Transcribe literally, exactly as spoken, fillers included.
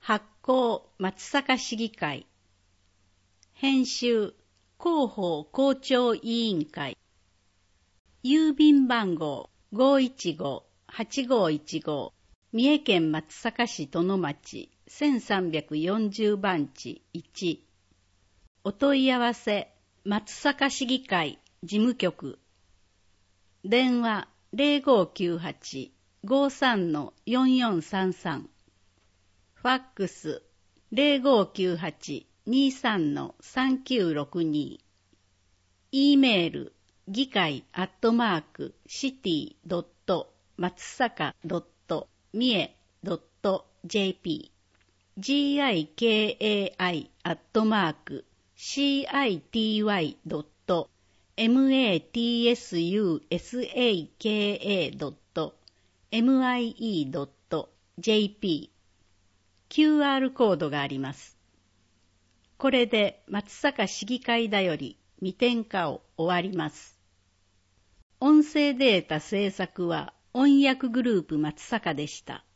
発行松阪市議会。編集広報校長委員会。郵便番号 ごーいちごーはちごーいちごー、三重県松阪市殿町せんさんびゃくよんじゅうばんちいち。お問い合わせ松阪市議会事務局。電話 ゼロごーきゅうはち ごーさん よんよんさんさん。ファックス ゼロごーきゅうはち にーさん さんきゅうろくに。E メール議会アットマークシティドット松阪ドット三重ドット ジェーピー ギカイアットマーク シティドットマツサカドットミイドット ジェーピー。 キューアール コードがあります。これで松阪市議会だより未点化を終わります。音声データ制作は音訳グループ松阪でした。